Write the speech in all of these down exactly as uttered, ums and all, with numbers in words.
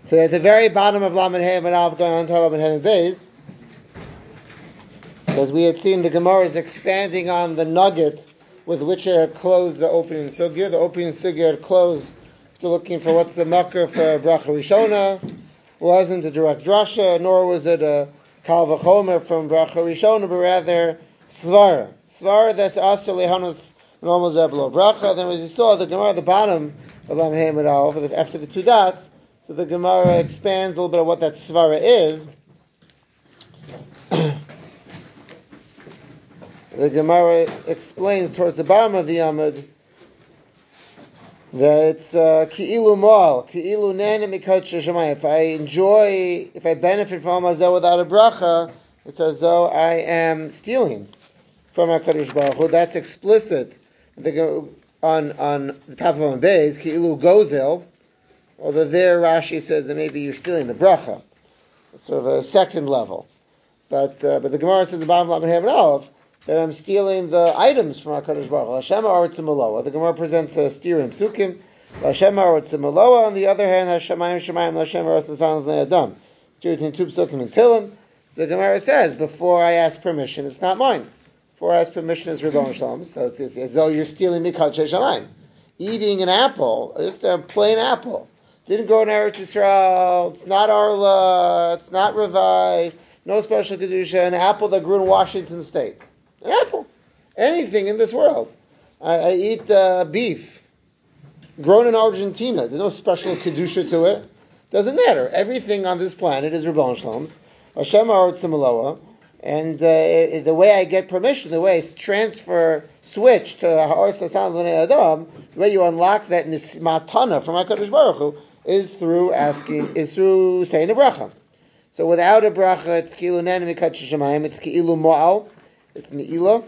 So at the very bottom of Lamed Hey and Aleph, going on to Lamed Hey and Beis, as we had seen, the Gemara is expanding on the nugget with which it had closed the opening sugya. The opening sugya had closed after looking for what's the makar for bracha rishona. It wasn't a direct drasha, nor was it a kal v'chomer from bracha rishona, but rather svara. Svara that's asher lehanos normal zeblo bracha. Then as you saw, the Gemara at the bottom of Lamed Hey and Aleph, after the two dots, so the Gemara expands a little bit of what that svara is. The Gemara explains towards the bottom of the Amud that it's ki'ilu mo'al, ki'ilu nene mikot shemayim. If I enjoy, if I benefit from Amazah without a bracha, it's as though I am stealing from HaKadosh Baruch Hu. That's explicit on on the top of Amud Beis, ki'ilu gozel. Although there Rashi says that maybe you're stealing the bracha. It's sort of a second level. But uh, but the Gemara says the bottom of Lamed Hey and Aleph that I'm stealing the items from HaKadosh Baruch Hu. Hashem ha'aretz ha'maloa. The Gemara presents a steer in Psukim. Hashem ha'aretz ha'maloa. On the other hand, Hashemayim shemayim Hashem ha'aretz ha'sanaz le'adam. Steer between two Psukim and Tilim. So the Gemara says, before I ask permission, it's not mine. Before I ask permission, it's Ribbon Shalom. So it's, it's as though you're stealing mikot shemayim. Eating an apple, just a plain apple. Didn't grow in Eretz Yisrael. It's not Arla. It's not Revai. No special kedusha. An apple that grew in Washington State. An apple. Anything in this world. I, I eat uh, beef. Grown in Argentina. There's no special kedusha to it. Doesn't matter. Everything on this planet is Ribbon Shalom's. Hashem ha'aretz ha'maloa. And uh, the way I get permission, the way I transfer, switch to ha'aretz ha'sanaz l'nei adam, the way you unlock that matana from HaKadosh Baruch Hu is through asking, is through saying a bracha. So without a bracha, it's ki'ilu nene mikot shemayim. It's ki'ilu mo'al. It's Me'ila.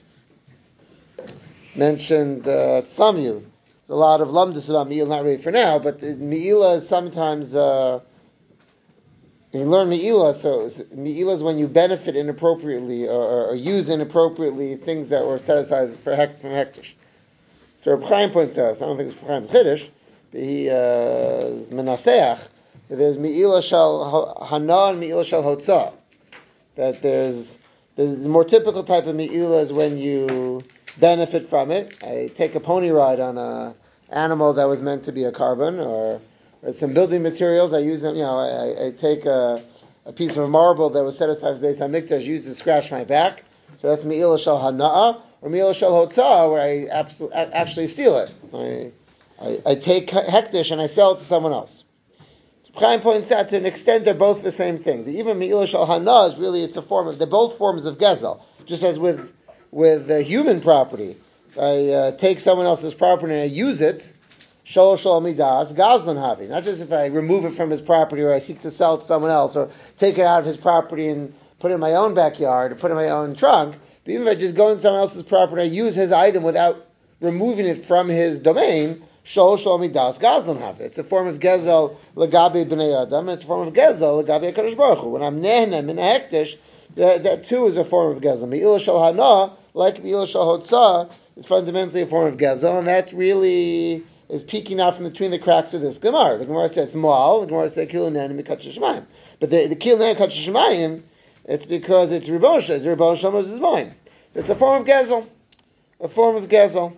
Mentioned uh, Samyu. There's a lot of lumdus about Me'ila, not ready for now, but Me'ila is sometimes, uh, when you learn Me'ila, so Me'ila is when you benefit inappropriately or, or use inappropriately things that were set aside for hek, from Hektish. So Reb Chaim points out, I don't think it's Reb Chaim's Chiddush, but he is uh, Menaseach, that there's Me'ila shal Hana and Me'ila shal Hotzah. That there's The more typical type of me'ila is when you benefit from it. I take a pony ride on a animal that was meant to be a carbon, or, or some building materials. I use them, you know, I, I take a, a piece of marble that was set aside for Beis HaMikdash, used to scratch my back. So that's me'ila shel hana'a, or me'ila shel hotzah, where I absol- actually steal it. I, I, I take hektish and I sell it to someone else. Chaim points out, to an extent, they're both the same thing. The even Me'ila Shal Hana is really, it's a form of, they're both forms of Gezel. Just as with with uh, human property. I uh, take someone else's property and I use it, Shal Shal Midas, Gazlan Havi. Not just if I remove it from his property or I seek to sell it to someone else or take it out of his property and put it in my own backyard or put it in my own trunk. But even if I just go into someone else's property and I use his item without removing it from his domain, Shol Shol Midas Gazlan have it. It's a form of Gezel Lagabi B'nei Adam. It's a form of Gezel Lagabi HaKadosh Baruch Hu. When I'm Nehnem in a Hektish, that, that too is a form of Gezel. Me'ila Shal Hana, like Me'ila Shal Hotzah, is fundamentally a form of Gezel, and that really is peeking out from between the cracks of this Gemara. The Gemara says Mo'al, the Gemara says Kilu Nehnem Mikot Shemayim. But the, the Kilu Nehnem Mikot Shemayim, it's because it's Ribbon Shalom. It's Ribbon Shalom is mine. It's a form of Gezel. A form of Gezel.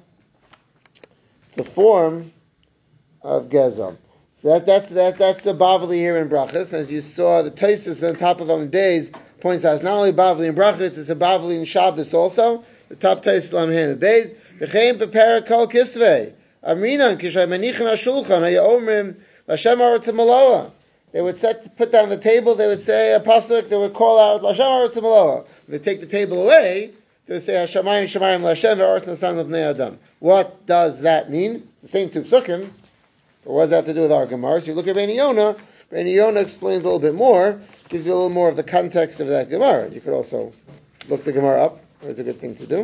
The form of Gezel. So that, that's that, that's the Bavli here in Brachas. As you saw, the Taisus on top of Amud Beis points out it's not only Bavli in Brachas, it's a Bavli in Shabbos also. The top Taisus Lamed Hey and Beis. V'chein bepera kol kisvei. Amrinan kishay manichin hashulchan hayomrim Lashem ha'aretz ha'maloa. They would set put down the table. They would say a pasuk. They would call out Lashem ha'aretz ha'maloa. When they take the table away, they would say Hashemayim Shemayim Lashem ha'aretz ha'sanaz l'bnei Adam. What does that mean? It's the same two psukim. But what does that have to do with our Gemara? So you look at Bnei Yonah. Bnei Yonah explains a little bit more, gives you a little more of the context of that Gemara. You could also look the Gemara up. It's a good thing to do.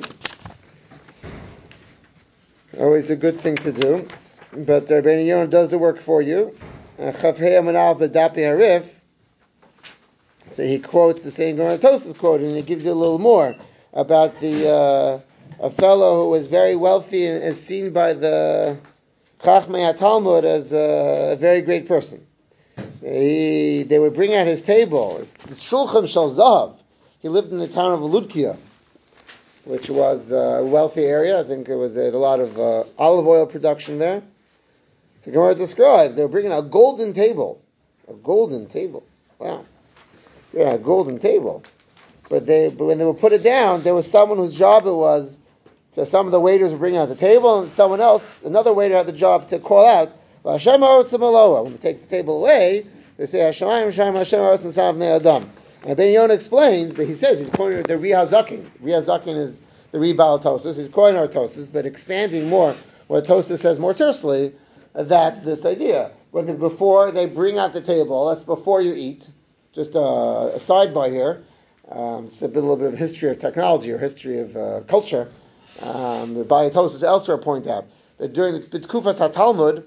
Always a good thing to do. But uh, Bnei Yonah does the work for you. Chavhei Amanal B'Dapi Harif. So he quotes the same Gemara Tosas quoted, and he gives you a little more about the uh, a fellow who was very wealthy and is seen by the Chachmei HaTalmud as a very great person. He, they would bring out his table. The Shulchan Shal Zahav. He lived in the town of Ludkia, which was a wealthy area. I think it was there was a lot of uh, olive oil production there. So Gemara describes they were bringing out a golden table, a golden table. Wow, yeah, a golden table. But they, but when they would put it down, there was someone whose job it was. So some of the waiters would bring out the table, and someone else, another waiter, had the job to call out, Hashem Ha'otzim Aloha. When they take the table away, they say Hashem Hashem Hashem Ha'otzim Savnei Adam. And Ben Yonah explains, but he says he's quoting the Ri HaZakin. Ri HaZakin is the Ri Baal Tosas. He's quoting our Tosas, but expanding more what Tosas says more tersely. That's this idea. When the, before they bring out the table, that's before you eat. Just a, a sidebar here. Um, it's a, bit, a little bit of history of technology or history of uh, culture. Um, the Bayatosis elsewhere point out that during the B'tkufas HaTalmud,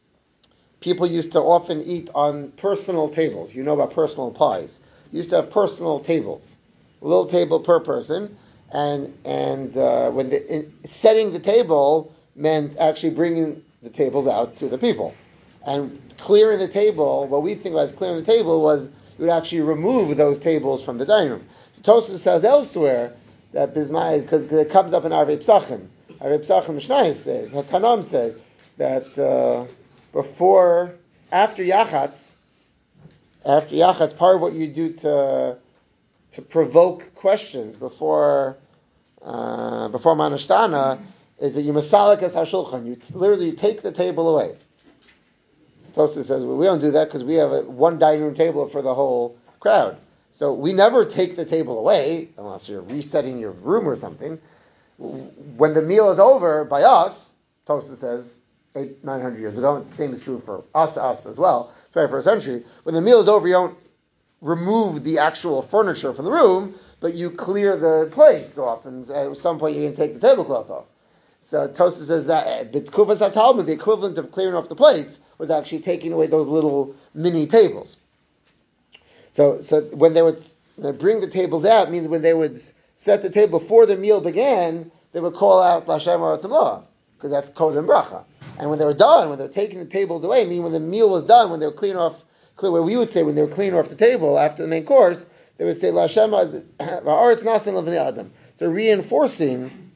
people used to often eat on personal tables. You know about personal pies. You used to have personal tables, a little table per person, and and uh, when the, in, setting the table meant actually bringing the tables out to the people, and clearing the table. What we think of as clearing the table was you would actually remove those tables from the dining room. So Tosfos says elsewhere that Bismai, because it comes up in Arvei Psachim. Arvei Psachim Mishnayos says, Tanam says that uh, before, after Yachatz, after Yachatz, part of what you do to to provoke questions before uh, before Manashtana is that you masalikas hashulchan. You literally take the table away. Tosfos says well, we don't do that because we have a, one dining room table for the whole crowd. So we never take the table away, unless you're resetting your room or something. When the meal is over, by us, Tosfos says, eight, nine hundred years ago, and the same is true for us, us as well, twenty-first century, when the meal is over, you don't remove the actual furniture from the room, but you clear the plates off, and at some point you're going to take the tablecloth off. So Tosfos says that the B'tkufas HaTalmud, the equivalent of clearing off the plates, was actually taking away those little mini tables. So, so when they would they bring the tables out, means when they would set the table before the meal began, they would call out Lashem Ha'otzim Aloha, because that's Kodem Bracha. And when they were done, when they were taking the tables away, meaning when the meal was done, when they were cleaning off, clear, where we would say when they were cleaning off the table after the main course, they would say Lashem Ha'oretz Nasan L'Vnei Adam. So reinforcing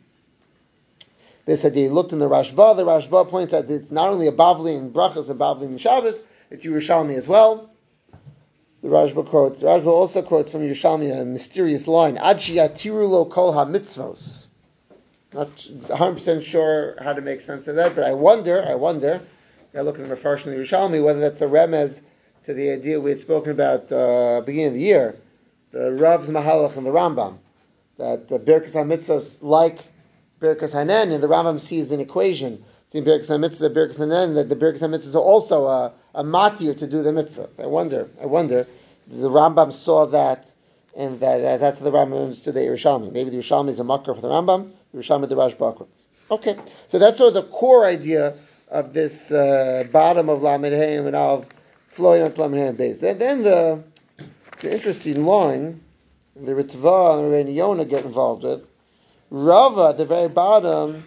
this idea. You looked in the Rashba. The Rashba points out that it's not only a Bavli in Brachas, a Bavli in Shabbos, it's Yerushalmi as well. The Rashba quotes. The Rashba also quotes from Yerushalmi a mysterious line: "Ad sheyatiru lo kol ha-mitzvos." Not one hundred percent sure how to make sense of that, but I wonder, I wonder, I look at the Mefarshim in Yerushalmi, whether that's a remez to the idea we had spoken about uh, beginning of the year, the Rav's Mahalach and the Rambam, that the Birkas HaMitzvos, like Birkas Hanen, and the Rambam sees an equation between Birkas HaMitzvos and Birkas Hanen, that the Birkas HaMitzvos are also a, a matir to do the mitzvahs. I wonder, I wonder, the Rambam saw that, and that, that that's the Rambam understood the Yerushalmi. Maybe the Yerushalmi is a makar for the Rambam, the Yerushalmi the Rashba quotes. Okay, so that's sort of the core idea of this uh, bottom of Lamed Hayim and Av flowing onto Lamed Hayim base. Then, then the, the interesting line, the Ritva and the Rebbeinu Yonah get involved with. Rava at the very bottom,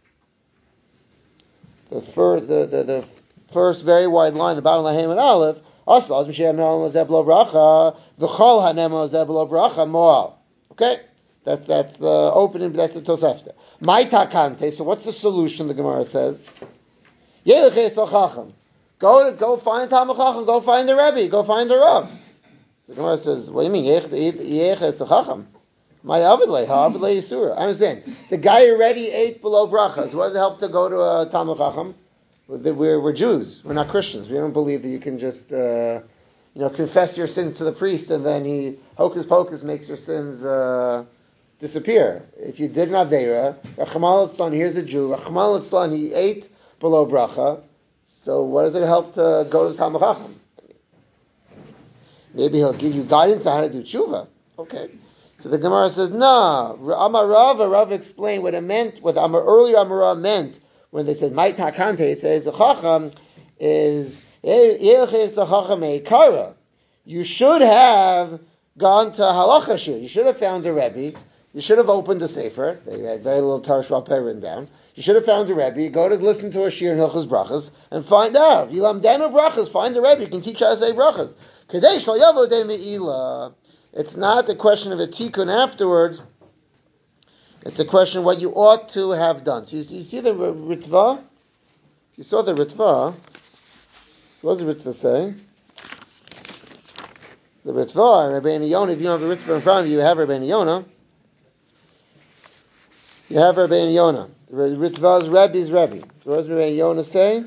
the first, the, the, the first very wide line, the bottom of Lahem and Aleph, Asal Mishem Nolan Zeblo Bracha, V'chol Hanem Zeblo Bracha Moal. Okay, that's that's the opening. That's the Tosefta. My takante. So what's the solution? The Gemara says, Yelech Etzal Chacham. Go go find Talmid Chacham. Go find the Rebbe. Go find the Rav. So the Gemara says, what do you mean Yelech Etzal Chacham? My avidle, avidle yisura. I'm saying the guy already ate below brachas. What does it help to go to a Talmid Chacham? We're, we're Jews. We're not Christians. We don't believe that you can just, uh, you know, confess your sins to the priest and then he hocus pocus makes your sins uh, disappear. If you did an avera, Rachman al-Tzlan, here's a Jew. Rachman al-Tzlan, he ate below bracha. So what does it help to go to Talmid Chacham? Maybe he'll give you guidance on how to do tshuva. Okay. So the Gemara says, no. Amar Rava, Rava explained what it meant, what Amar, earlier Amar meant when they said, Mai Takante, it says, the Chacham is, you should have gone to Halacha Shir. You should have found a Rebbe. You should have opened a Sefer. They had very little Torah Shval Peh written down. You should have found a Rebbe. Go to listen to a Shir in Hilchos Brachas and find out. Yilamdenu Brachas. Find a Rebbe. You can teach how to say Brachas. Kadesh Yavo De Meila. It's not a question of a tikkun afterwards. It's a question of what you ought to have done. So you, you see the Ritva? You saw the Ritva. What does the Ritva say? The Ritva, Rabbeinu Yonah, if you don't have a Ritva in front of you, you have Rabbeinu Yonah. You have Rabbeinu Yonah. The Ritva's Rebbe's Rebbe. What does Rabbeinu Yonah say?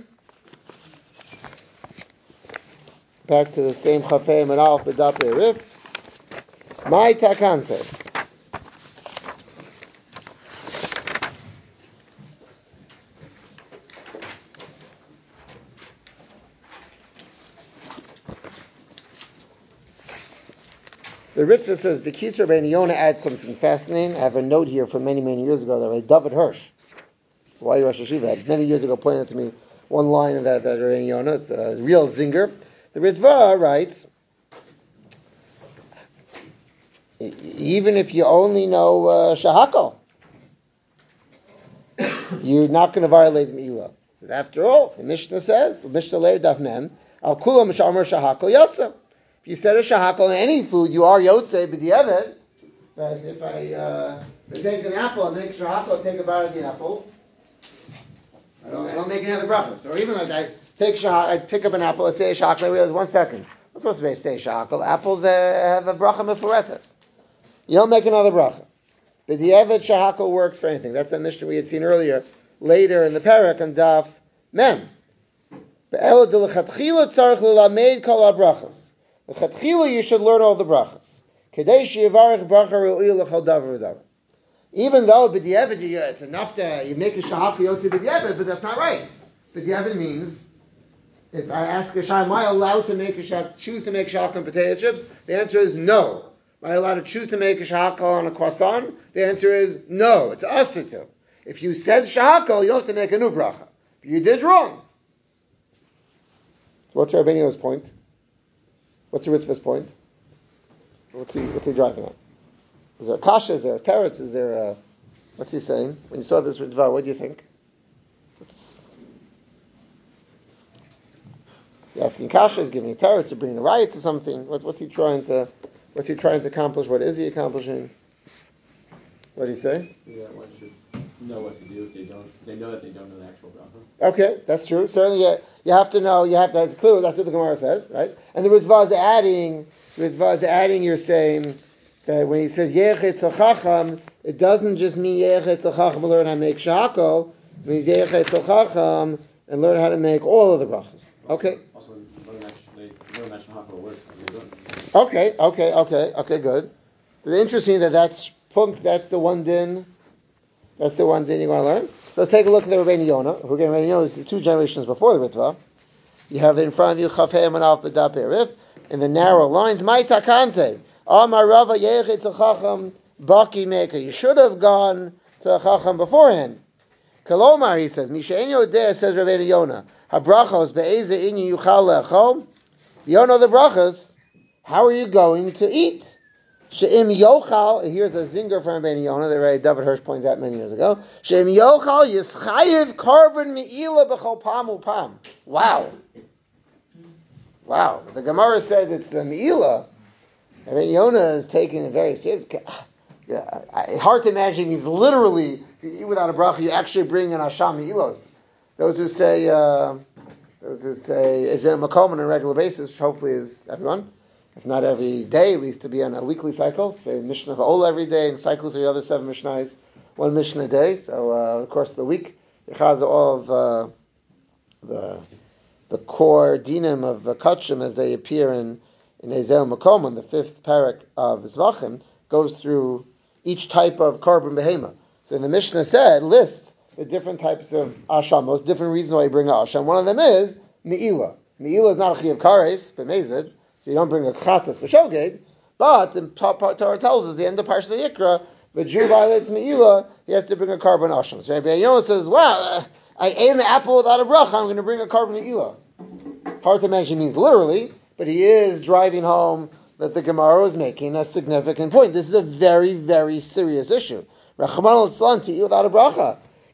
Back to the same Chafei and Alf B'Dap Erif. My Takante. The Ritva says, B'Kitzur Rabbeinu Yonah adds something fascinating. I have a note here from many, many years ago that Rabbi David Hirsch, why Rosh Hashiva, had many years ago pointed out to me one line of that, that Rabbeinu Yonah. It's a real zinger. The Ritva writes, even if you only know uh, Shahakal, you're not going to violate the Me'ilah. After all, the Mishnah says, the Mishnah Lev Daf Mem, Al Kula Mishamar Shahakal Yotza. If you said a Shahakal in any food, you are Yotze B'di'evet. But if I, uh, if I take an apple and make Shahakal, take a bite of the apple, I don't, I don't make any other brachas. Or even like I take Shahakal, I pick up an apple, I say a Shahakal, I realize, one second, I'm supposed to say Shahakal. Apples uh, have a bracha mefuretas. You don't make another bracha. The Di'evet Shahakal works for anything. That's the Mishnah we had seen earlier, later in the parak on Daf Mem. Be'elo de l'chatchila tzarich l'lamed kol ha'brachas. L'chatchila you should learn all the brachas. Kedei she'yivarech bracha re'u'il l'chol davar v'davar. Even though b'di'evet, it's enough to, you make a Shahakal yotzi b'di'evet, but that's not right. B'di'evet means, if I ask a shah, am I allowed to make a shah, choose to make Shahakal and potato chips? The answer is no. Am I allowed to choose to make a Shahakal on a croissant? The answer is no. It's asur to. If you said Shahakal, you don't have to make a new bracha. You did wrong. So what's Rabbeinu Yonah's point? What's the Ritva's point? What's he, what's he driving at? Is there a kasha? Is there a teretz? Is there a... What's he saying? When you saw this Ritva, what do you think? What's, is he asking kasha? Is he giving a teretz? Is he bringing a riot to something? What, what's he trying to... What's he trying to accomplish? What is he accomplishing? What did he say? Yeah, one should know what to do if they don't. They know that they don't know the actual bracha. Okay, that's true. Certainly, you, you have to know. You have to. It's clear. That's what the Gemara says, right? And the Ritva is adding. The Ritva is adding. You're saying that when he says Yechet Tzachacham, it doesn't just mean Yechet Tzachacham and learn how to make Shahakal. It means Yechet Tzachacham and learn how to make all of the brachas. Okay. Also, learn that learn that Shahakal work. Okay, okay, okay, okay, good. So it's interesting that that's punk, that's the one din, that's the one din you want to learn. So let's take a look at the Rabbeinu Yonah. We're getting Rabbeinu Yonah is two generations before the Ritva. You have in front of you Chafei Manaf B'Dap Erif in the narrow lines. My takante, Amar Rava Yechet Tzachacham Baki Maker. You should have gone to a Chacham beforehand. Kalomar, he says. Mishain Yodeh, says Rabbeinu Yonah. Habrachos be'eze inyu yuchal le'achol. You don't know the brachas. How are you going to eat? She'im yochal, here's a zinger from Rabbeinu Yonah that Rabbi David Hirsch pointed out many years ago. She'im yochal yischayiv carbon me'ila b'chol pam upam. Wow. Wow. The Gemara said it's a me'ila. Rabbeinu Yonah is taking it very serious. Yeah, hard to imagine he's literally, if you eat without a bracha, you actually bring an asham me'ilos. Those who say, uh, those who say, is there a makom on a regular basis, which hopefully is everyone. If not every day, at least to be on a weekly cycle. Say Mishnah Va'ola every day and cycle through the other seven Mishnahs, one Mishnah a day. So, uh, of course, the week, Yechaz all of uh, the the core dinim of the Kachim as they appear in in Ezel Makom, on the fifth parak of Zvachim, goes through each type of carbon behema. So, the Mishnah said, lists the different types of ashamos, different reasons why you bring a asham. One of them is me'ila. Me'ila is not a chiyav kares, but mezid. So you don't bring a chatas b'shogeg, but the Torah tells us, the end of Parashat Yikra, the Jew violates me'ila, he has to bring a carbon asham. So Rabbi Yonah says, well, uh, I ate an apple without a bracha, I'm going to bring a carbon me'ila. Hard to imagine means literally, but he is driving home that the Gemara is making a significant point. This is a very, very serious issue. Rachman al-Tzlan, to eat without a bracha.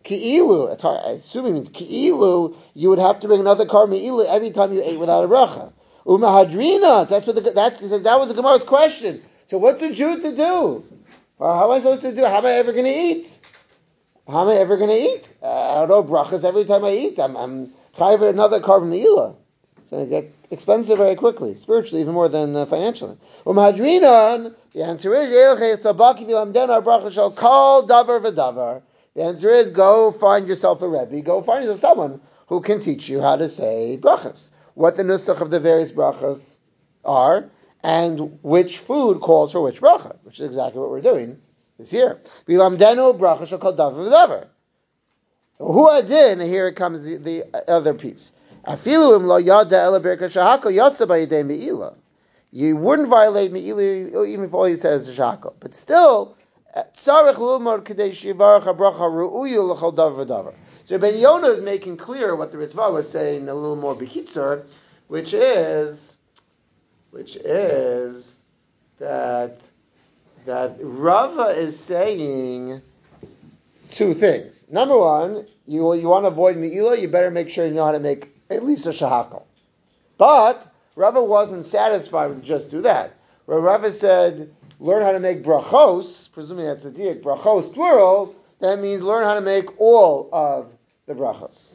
Ki'ilu, it's hard, I assume it means Ki'ilu, you would have to bring another card Me'ilu every time you ate without a bracha. Umahadrina, that's what the, that's, that was the Gemara's question. So what's the Jew to do? Well, how am I supposed to do? How am I ever going to eat? How am I ever going to eat? Uh, I don't know, brachas every time I eat. I'm, I'm chayav another carbon me'ilah. It's going to get expensive very quickly, spiritually, even more than uh, financially. Umahadrinan, the answer is, bracha shall call davar v'davar. The answer is, go find yourself a rebbe, go find yourself someone who can teach you how to say brachas, what the nusach of the various brachas are, and which food calls for which bracha, which is exactly what we're doing this year. Bilamdenu bracha shall call davar v'davar. Who adin? Here it comes the, the other piece. Afilu im lo yada ela berka shahakol yatsa b'yedei me'ilah. You wouldn't violate me'ilah even if all you said is shahakol, but still tzarich lulmod kadei shivarach habracha ru'uyu l'chol davar v'davar. So Ben Yonah is making clear what the Ritva was saying a little more b'kitzur, which is, which is that that Rava is saying two things. Number one, you you want to avoid me'ilah, you better make sure you know how to make at least a shahakal. But Rava wasn't satisfied with just do that. Where Rava said, learn how to make brachos, presuming that's the diak, brachos plural, that means learn how to make all of the brachos.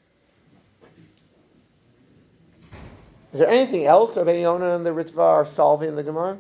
Is there anything else Rabbi Yonah and the Ritva are solving in the Gemara?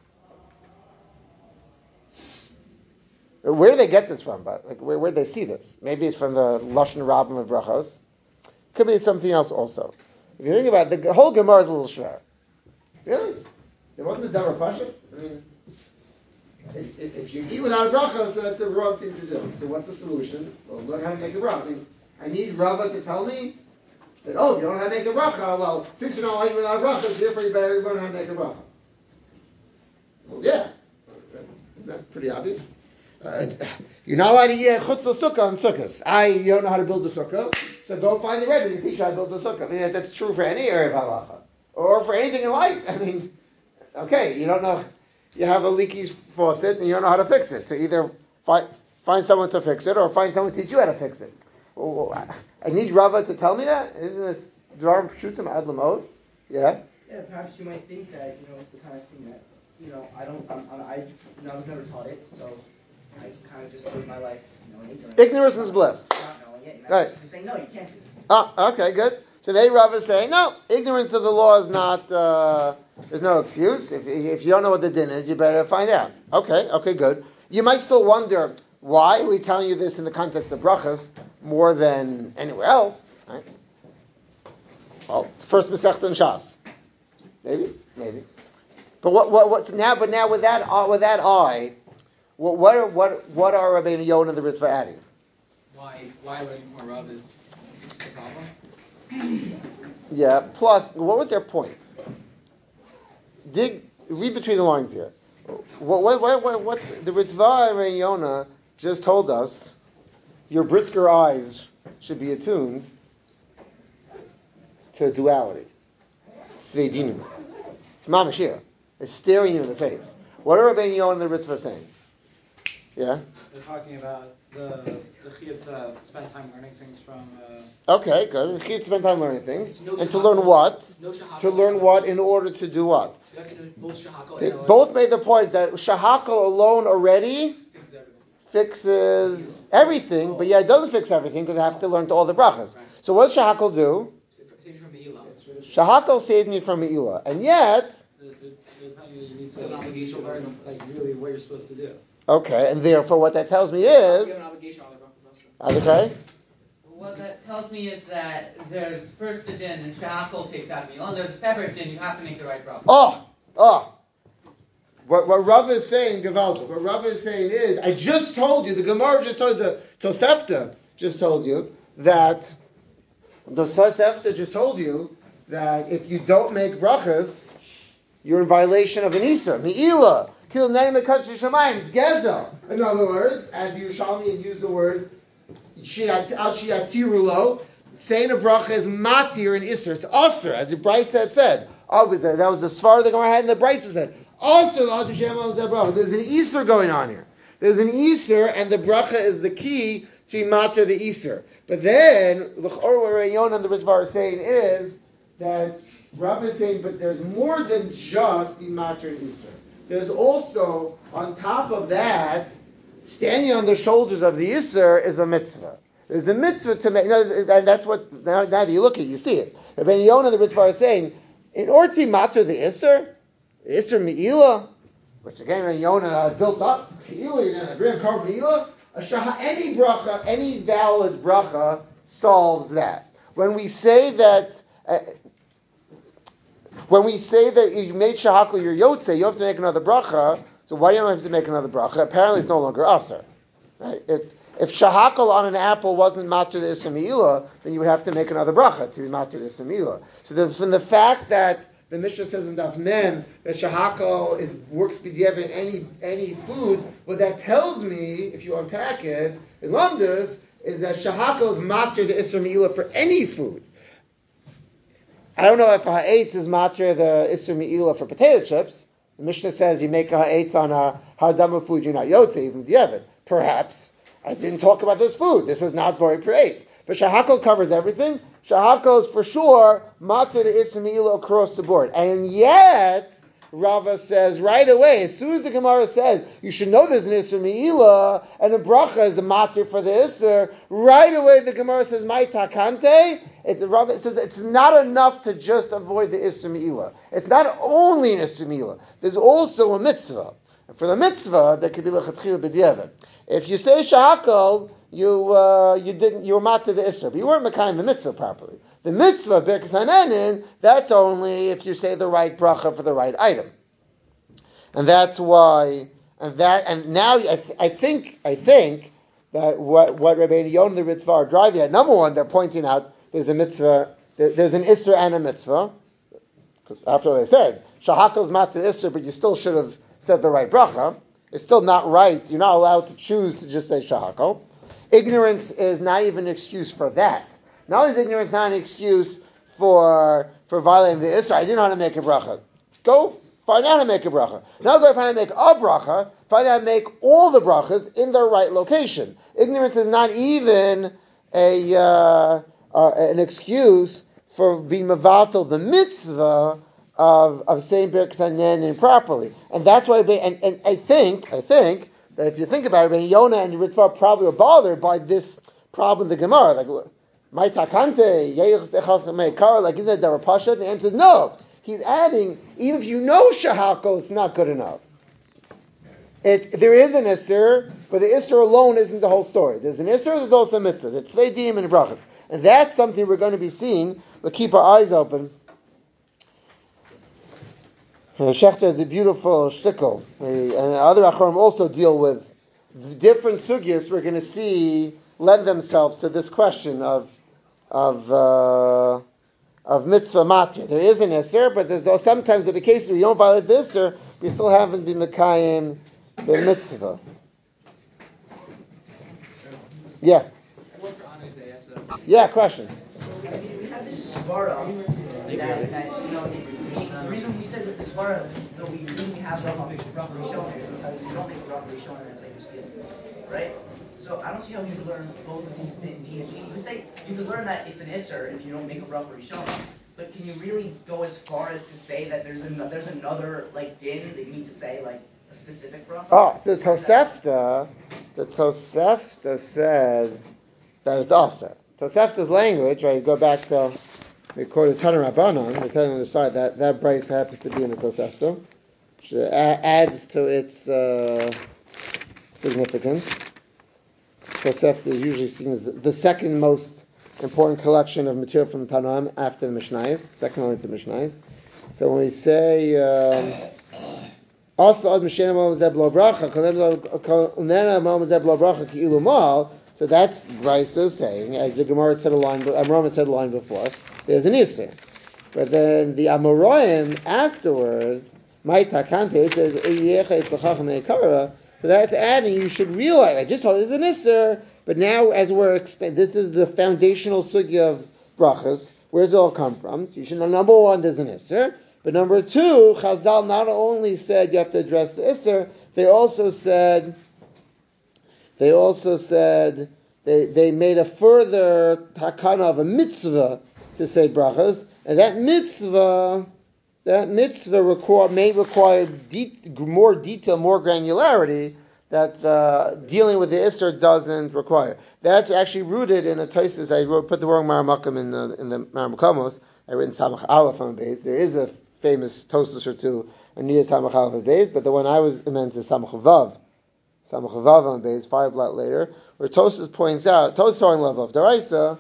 Where do they get this from? But like, where where do they see this? Maybe it's from the Lashon Rabbim of brachos. Could be something else also. If you think about it, the whole Gemara is a little shver. Really? It wasn't a davar pashut? I mean, if, if, if you eat without a bracha, so that's the wrong thing to do. So what's the solution? Well, learn how to make a bracha. I mean, I need Rava to tell me that, oh, if you don't know how to make a bracha, well, since you don't eat without a bracha, so therefore you better learn how to make a bracha. Well, yeah. Isn't that pretty obvious? Uh, you're not allowed to eat chutz sukkah on sukkahs. I, you don't know how to build a sukkah, so go find the rebbe to teach you how to build a sukkah. I mean, that's true for any area of halacha, or for anything in life. I mean, okay, you don't know, you have a leaky faucet and you don't know how to fix it, so either find find someone to fix it, or find someone to teach you how to fix it. Well, I need Rava to tell me that? Isn't this dvar pshutim ad lamod? Yeah. Yeah, perhaps you might think that, you know, it's the kind of thing that, you know, I don't, I'm, I'm, I, you know, I was never taught it, so I can kind of just live my life, you know, ignorant. Ignorance is bliss. Not knowing it, and right. Just saying, no, you can't do it. Oh, okay, good. So they Rava say, no, ignorance of the law is not, uh, there's no excuse. If, if you don't know what the din is, you better find out. Okay, okay, good. You might still wonder, why are we telling you this in the context of brachas more than anywhere else? Right? Well, first Masechta and Shas. Maybe, maybe. But what, what, what's now? But now with that, uh, with that eye, what, what, are, what, what are Rabbeinu Yonah and the Ritva adding? Why, why learning from Rav is the problem? Yeah. Plus, what was their point? Dig, read between the lines here. What, what, what, what what's the Ritva and Rabbeinu Yonah just told us? Your brisker eyes should be attuned to duality. It's mamash here. It's staring you in the face. What are Rabbeinu Yonah and the Ritva saying? Yeah? They're talking about the the chiyuv to spend time learning things from... Uh, okay, good. The chiyuv to spend time learning things. No and to learn what? No shahakal. To learn what in order to do what? You have to do both shahakal They and both made the point that shahakal alone already fixes everything. Fixes everything, but yeah, it doesn't fix everything because I have to learn to all the brachas. Right. So what does shahakal do? Saves from me'ilah. Shahakal saves me from me'ilah. And yet... They're telling you you need to obligation to learn like really what you're supposed to do. Okay, and therefore what that tells me is... You have an obligation on the brachas also. Okay? What that tells me is that there's first a din and shahakal takes out meal, and there's a separate din, you have to make the right bracha. Oh! Oh! What, what Rav is saying, Gavaldik, what Rav is saying is, I just told you, the Gemara just told you, the Tosefta just told you, that, the Tosefta just told you, that if you don't make brachas, you're in violation of an Isser, Me'ilah, Kil Neim Mekadsh Shamayim, Gezel. In other words, as Yerushalmi had used the word, Al Shiatirulo, saying a bracha is matir and Isser, it's Asr, as the Bryce had said. Oh, but that was the Svar the Gemara had, and the Bryce said, also, there's an Easter going on here. There's an Easter, and the bracha is the key be matter the Easter. But then, l'chor what Rabbi Yonah and the Ritvar are saying is that Rav is saying, but there's more than just be matter and Easter. There's also, on top of that, standing on the shoulders of the Easter is a mitzvah. There's a mitzvah to make, and that's what, now, now that you look at it, you see it. Rabbi Yonah and the Ritvar are saying, in order to matter the Easter, the Easter Me'ilah, which again, Rabbi Yonah built up, Me'ilah, you're going to agree on Kar Me'ilah, a shaha, any bracha, any valid bracha solves that. When we say that, uh, when we say that you made shahakal your yotze, you have to make another bracha. So why do you have to make another bracha? Apparently, it's no longer aser. Right? If if shahakal on an apple wasn't matur the Isser Me'ilah, then you would have to make another bracha to be matur the Isser Me'ilah. So the, from the fact that the Mishnah says in Daf Mem that shahakal is works b'diavad in any any food, what that tells me, if you unpack it, in Lamdus, is that shahakal is matur the Isser Me'ilah for any food. I don't know if a ha'etz is matur the Isser Me'ilah for potato chips. The Mishnah says you make a ha'etz on a ha'adama food, you're not yotze, even b'diavad. Perhaps. I didn't talk about this food. This is not bori p'reitz. But shahakal covers everything. Shahakal is for sure matur the Isser Me'ilah across the board. And yet, Rava says right away, as soon as the Gemara says you should know there's an Isser Me'ilah and a bracha is a matur for the Isser, right away the Gemara says my takante. It, Rava says it's not enough to just avoid the Isser Me'ilah. It's not only an Isser Me'ilah. There's also a mitzvah. And for the mitzvah, there could be lechatchila b'diavad. If you say shahakal, you uh, you didn't you were matur the Isser, but you weren't mekayim the mitzvah properly. The mitzvah Birkas Hanenin, that's only if you say the right bracha for the right item, and that's why. And that and now I, th- I think I think that what what Rabbi Yonah and the Ritva are driving at. Number one, they're pointing out there's a mitzvah, there, there's an Isser and a mitzvah. After all, they said shahakal is matur the Isser, but you still should have said the right bracha. It's still not right. You're not allowed to choose to just say shahakal. Ignorance is not even an excuse for that. Not only is ignorance not an excuse for for violating the Isra, I didn't know how to make a bracha. Go find out how to make a bracha. Now go find out how to make a bracha, find out how to make all the brachas in their right location. Ignorance is not even a uh, uh, an excuse for being mevatel the mitzvah of of saying Birkas Hanenin improperly. And that's why, and, and I think, I think, that if you think about it, Rabbi Yonah and Ritva probably were bothered by this problem in the Gemara. Like, my takante, like, isn't it Dara Pasha? The answer is no. He's adding, even if you know shahakal, it's not good enough. It, there is an Isser, but the Isser alone isn't the whole story. There's an Isser, there's also a mitzvah. There's Tzvei Diyim and Brachas. And that's something we're going to be seeing. We'll keep our eyes open. Shechter is a beautiful shtickle. And other Acharonim also deal with different sugyas we're going to see lend themselves to this question of of uh, of mitzvah matir. There is an Isser, but there's sometimes in the case where you don't violate the Isser, you still haven't been mekayim the mitzvah. Yeah. Yeah, question. We have this svara that, that you know, the reason we said that the svara, you know, we didn't have the Rav Rishon is because you don't make a Rav Rishon and that's like your skin, right? So I don't see how you could learn both of these things. You could say you could learn that it's an Isser if you don't make a Rav Rishon, but can you really go as far as to say that there's another there's another like din that you need to say like a specific bracha? Oh, the Tosefta, the Tosefta said that it's also Tosefta's language. Right, you go back to we quoted Tana Rabbanon. They tell you on the side that that brace happens to be in the Tosefta, which adds to its uh, significance. Tosefta is usually seen as the second most important collection of material from the Tanaim after the Mishnayos, second only to the Mishnayos. So when we say also ad Mishnayos Ma'am Zeb Lo Bracha, Unena Ma'am Zeb Lo Bracha Ki'ilu Mal, so that's Brisa saying, as the Gemara said a line, Amram said a line before, there's an Isser. But then the Amoraim afterwards, my Takante, it says Eyecha Yitzchach Me'ikara. So that's adding, you should realize, I just told you there's an Isser, but now as we're expanding, this is the foundational sugya of brachas. Where does it all come from? So you should know, number one, there's an Isser, but number two, Chazal not only said you have to address the Isser, they also said, they also said they they made a further takana of a mitzvah to say brachas, and that mitzvah, that mitzvah require, may require de- more detail, more granularity that uh, dealing with the Isser doesn't require. That's actually rooted in a Tosfos. I wrote, put the wrong Maramakim in the in the Maramakomos. I written Samach Aleph on base. There is a famous Tosfos or two, Aniyah Samach Aleph on base, but the one I was meant to Samach Vav, Samach Vav on base, five blot later, where Tosfos points out, Tosfos on level of Daraisa,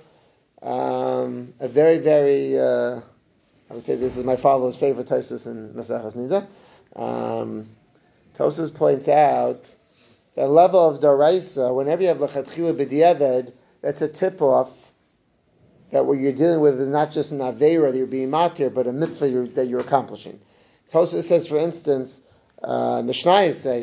um, a very very, uh, I would say this is my father's favorite Tosfos in Maseches Nida. Um, Tosfos points out the level of Daraisa, whenever you have L'chatchila B'diavad, that's a tip-off that what you're dealing with is not just an Aveira that you're being matir, but a mitzvah you're, that you're accomplishing. Tosfos says, for instance, uh, Mishnayos say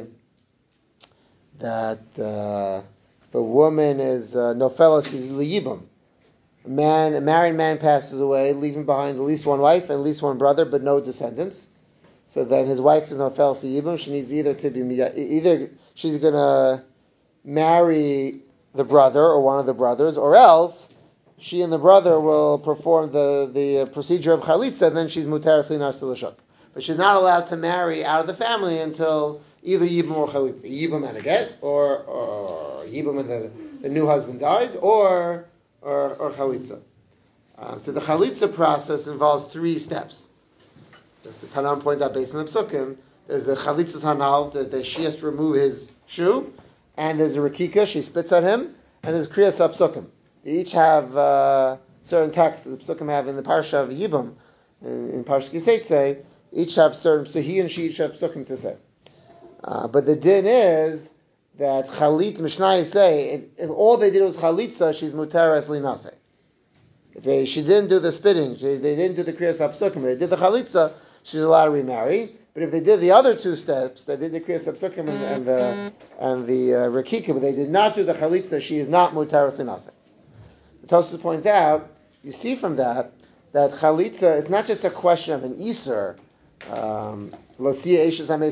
that uh, the woman is nofelas liyibam. A man, a married man passes away, leaving behind at least one wife and at least one brother, but no descendants. So then his wife is nofelas liyibam. She needs either to be either she's going to marry the brother or one of the brothers, or else she and the brother will perform the, the procedure of chalitza, and then she's mutaras linas l'shuk. But she's not allowed to marry out of the family until either yibam or chalitza. Yibam and a get, or, or yibam and the, the new husband dies, or or, or chalitza. Uh, so the chalitza process involves three steps. As the Tanam pointed out based on the psukim, there's a chalitza hanal, that the, she has to remove his shoe, and there's a rakika, she spits at him, and there's kriyas psukim. They each have uh, certain texts that the psukim have in the parsha of Yibam, in, in Parsha Kiseitze, each have certain, so he and she each have psukim to say. Uh, but the din is that chalit, Mishnayos say, if, if all they did was chalitza, she's mutaras linase. If they, she didn't do the spitting, she, they didn't do the kriyas psukim, they did the chalitza, she's allowed to remarry. But if they did the other two steps, they did the kriyas psukim and, and the and the uh, rakika, but they did not do the chalitza, she is not mutaras linase. The Tosfos points out, you see from that, that chalitza is not just a question of an iser. Um, there is an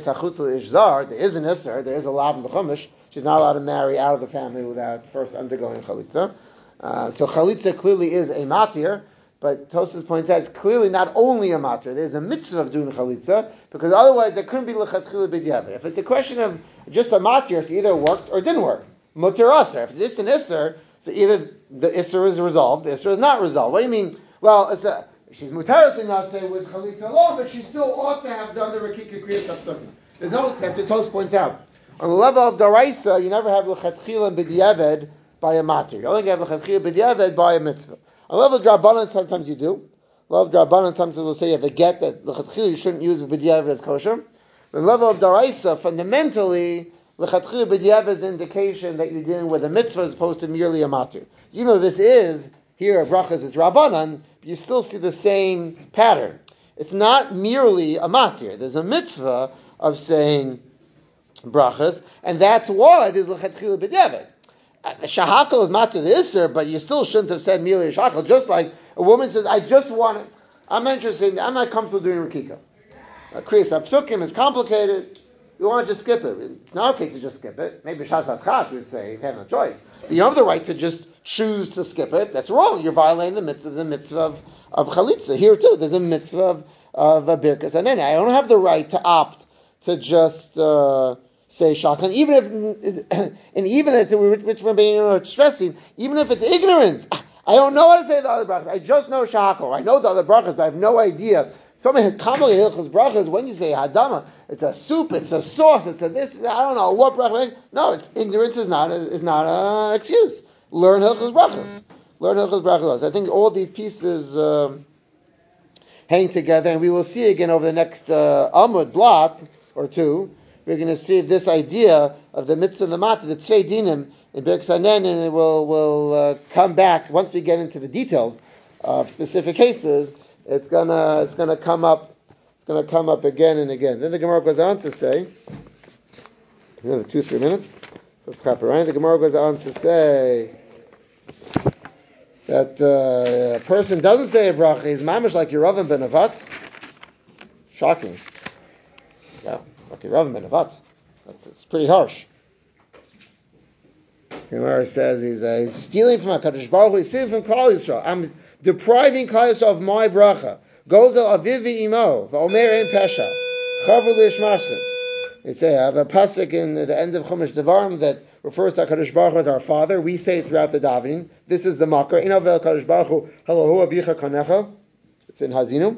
iser, there is a lav in the chumash. She's not allowed to marry out of the family without first undergoing chalitza. Uh, so chalitza clearly is a matir, but Tosfos points out it's clearly not only a matir. There's a mitzvah of doing chalitza, because otherwise there couldn't be l'chatchila b'diavad. If it's a question of just a matir, so either it worked or didn't work. Mutir aser. If it's just an iser, so either the isser is resolved, the isser is not resolved. What do you mean? Well, it's a, she's mutaras linase with chalitza alone, but she still ought to have done the rakika kriyas psukim. There's no, that's what Tosfos points out. On the level of daraisa, you never have l'chatchila b'diavad by a matir. You only have l'chatchila b'diavad by a mitzvah. On the level of drabanan, sometimes you do. On the level of drabanan, sometimes we'll say you have a get that l'chatchila you shouldn't use b'diavad as kosher. On the level of daraisa, fundamentally, l'chatchila b'diavad is an indication that you're dealing with a mitzvah as opposed to merely a matir. So even though this is here a brachas, it's drabanan, you still see the same pattern. It's not merely a matir. There's a mitzvah of saying brachas, and that's why there's l'chatchila b'diavad. The shahakal is matir the isser, but you still shouldn't have said merely shahakal. Just like a woman says, I just want it, I'm interested, I'm not comfortable doing rakika. Kriyas psukim is complicated. You want to just skip it. It's not okay to just skip it. Maybe shasat chat would say you have no choice. But you have the right to just choose to skip it. That's wrong. You're violating the mitzvah, the mitzvah of, of chalitza. Here too, there's a mitzvah of, of uh, birkas haneni. I don't have the right to opt to just uh, say shakhan, even if, and even if which Rabbeinu are stressing, even if it's ignorance. I don't know how to say the other brachas. I just know shakal. I know the other brachas, but I have no idea. So many commonly hilchos brachas. When you say hadama, it's a soup, it's a sauce, it's a this. I don't know what bracha. No, it's ignorance is not a, is not an excuse. Learn hilchos brachas. Learn hilchos brachas. I think all these pieces um, hang together, and we will see again over the next uh, Amud blot or two. We're going to see this idea of the mitzvah and the matzah, the tzvei dinim in Birkas Hanen, and it will will uh, come back once we get into the details of specific cases. It's gonna it's gonna come up it's gonna come up again and again. Then the Gemara goes on to say, another two three minutes. Let's stop it, right? The Gemara goes on to say that uh, a person doesn't say a bracha, he's mamish like Yeravam ben Avat. Shocking. Yeah, like Yeravam ben Avat. That's it's pretty harsh. The Gemara says he's, uh, he's stealing from HaKadosh Baruch Hu, he's stealing from Klal Yisrael. I'm depriving Klal Yisrael of my bracha. Goes al aviv v'imo, v'omer en pesha. Chaver l'ishmashchitz. They say, I have a pasuk in the end of Chumash Devarim that refers to HaKadosh Baruch Hu as our Father. We say it throughout the davening. This is the makar. In Avel HaKadosh Baruch Hu, Halahu avicha kanecha. It's in Hazinu.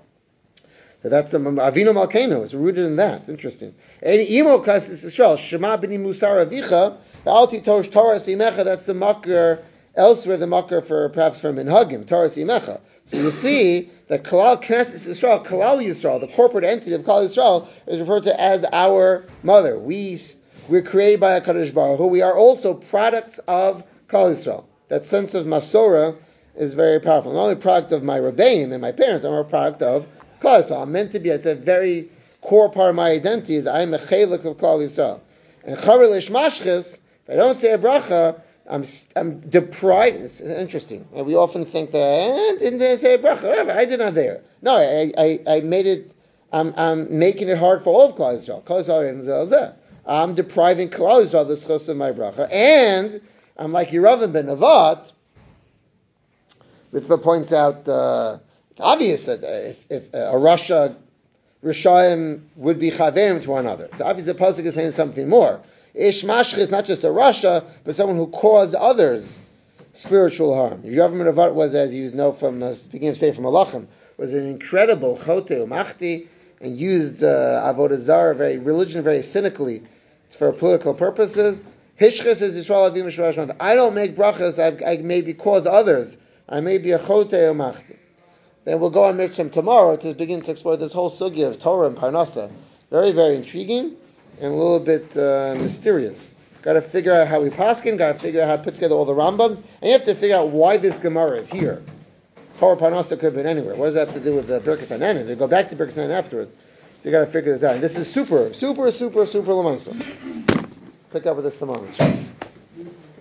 So that's the Avinu Malkeinu. It's rooted in that. It's interesting. And imo kasis Yisrael, Shema b'ni musar avicha, v'alti tosh Torah simecha. That's the makar. Elsewhere, the makar for perhaps for minhagim, Torah simecha. So you see that Kalal Knesset Yisrael, Kalal Yisrael, the corporate entity of Kalal Yisrael, is referred to as our mother. We we're created by HaKadosh Baruch Hu. We are also products of Kalal Yisrael. That sense of Masorah is very powerful. Not only a product of my Rebbeim and my parents, I'm a product of Kalal Yisrael. I'm meant to be. It's a very core part of my identity. Is I am a chelik of Kalal Yisrael. And Chaver Lishmashchis, if I don't say a bracha, I'm I'm deprived. It's interesting. We often think that eh, didn't they say a bracha? I did not there. No, I, I, I made it. I'm I'm making it hard for all of Klal Yisrael. Klal Yisrael. I'm depriving Klal Yisrael of the schos of my bracha, and I'm like Yeravim ben Nevat. Ritva points out uh, it's obvious that if, if a Rasha Rishayim would be chaverim to one another. So obviously the pasuk is saying something more. Ish mashch is not just a Rasha, but someone who caused others spiritual harm. Your government of art was, as you know from uh, speaking of state from Malachim, was an incredible chote umachti and used uh, avodah zarah, very religion, very cynically for political purposes. Hishchas is Yisrael Avim Shvash. I don't make brachas. I, I maybe cause others. I may be a chote umachti. Then we'll go on Mitzvah tomorrow to begin to explore this whole sugya of Torah and Parnasa. Very, very intriguing and a little bit uh, mysterious. Got to figure out how we paskin, got to figure out how to put together all the Rambams, and you have to figure out why this Gemara is here. Torah Parnasa could have been anywhere. What does that have to do with the Birkas Hanan? They go back to Birkas Hanan afterwards. So you got to figure this out. And this is super, super, super, super Lamaisa. Pick up with this tomorrow.